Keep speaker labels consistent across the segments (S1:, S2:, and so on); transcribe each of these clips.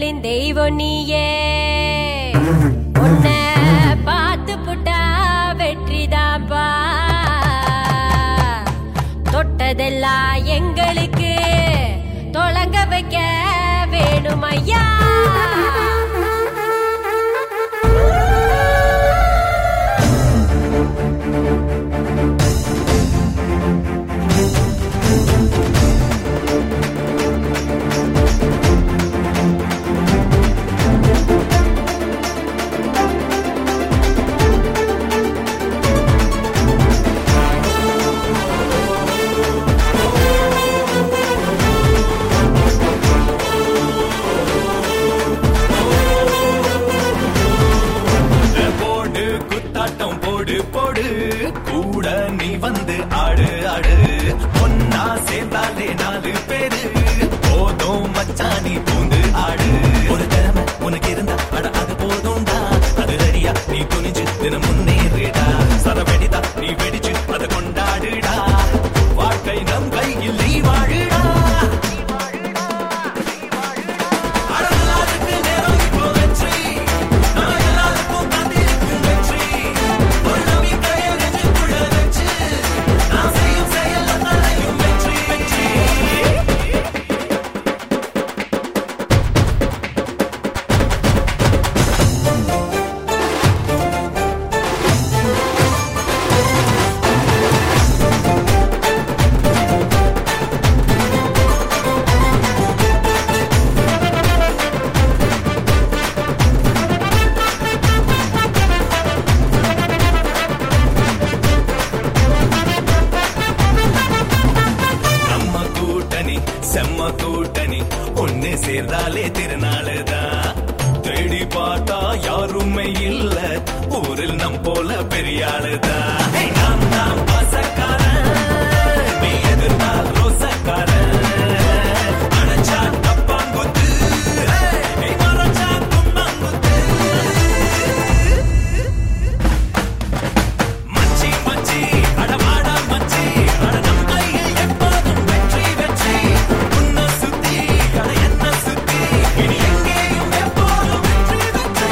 S1: எங்களின் தெய்வம் நீயே. உன்னை பார்த்து புட்டா வெற்றிதான்பா. தொட்டதெல்லாம் எங்களுக்கு தொடங்க வைக்க வேணும் ஐயா.
S2: போடு கூட நீ வந்து ஆடு ஆடு. ஒன்னா சேர்ந்தாலே 4 பேரு போதும் மச்சானி பூந்து ஆடு. ஒரு திறமை உனக்கு இருந்தா அட அது போதும்டா. அது ரெடியா நீ துணிஞ்சு தினம் முன்னேறிடா. சரவெடிதா நீ வெடிச்சு அதை கொண்டாடுடா. வாழ்க்கை நம் கையில் நீ வாழுடா. செம்ம கூட்டணி ஒன்னு சேர்ந்தாலே திருநாளுதான். தேடி பார்த்தா யாருமே இல்ல ஊரில் நம் போல பெரியாளுதான். நான் தான் பாசக்காரன், நீ எதிர்த்தால் ரோசக்காரன். அணைச்சா தப்பாங்குத்து, மறைச்சா கும்மாங்குத்து. மச்சி மச்சி அடவாடா மச்சி, அட நம் கையில் எப்போதும் வெற்றி வெற்றி. உன்னை சுத்தி அட என்ன சுத்தி, இனி எங்கேயும் எப்போதும் வெற்றி வெற்றி.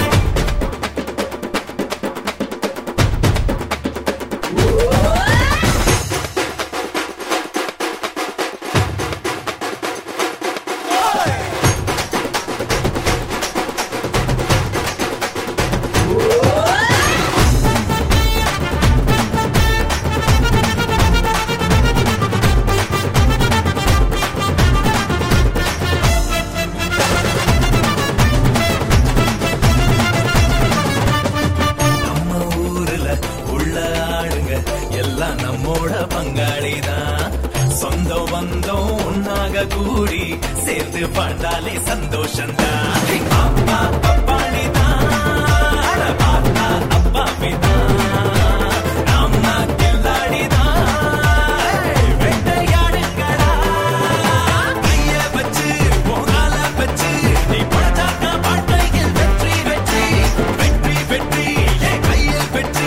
S2: எல்லாம் நம்மோட பங்காளிதான். சொந்தம் வந்தோம் ஒன்னாக கூடி சேர்ந்து வாழ்ந்தாலே சந்தோஷம்தான். அப்பா அப்பாளிதான், பார்த்தா அப்பாவிதான். நம்ம கில்லாடிதான், வெட்டையாடுங்களா. கைய வச்சு போகால வச்சு நீ பழச்சாக்க வாழ்க்கையில் வெற்றி வெற்றி வெற்றி வெற்றி. என் கையில் வெற்றி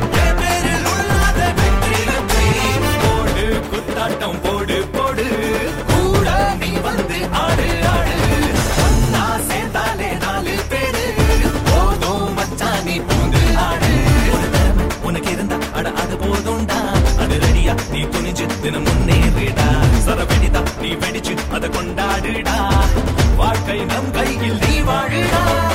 S2: குத்தாட்டம் போடு போடு கூட நீ வந்து ஆடு ஆடு. ஒன்னா சேர்ந்தாலே 4 பேரு போதும் மச்சானி பூந்து ஆடு. ஒரு திறமை உனக்கு இருந்தா அட அது போதும்டா. அது ரெடியா நீ துணிஞ்சு தினம் முன்னேறிடா. சரவெடிதா நீ வெடிச்சு அதை கொண்டாடுடா. வாழ்க்கை நம் கையில் நீ வாழுடா.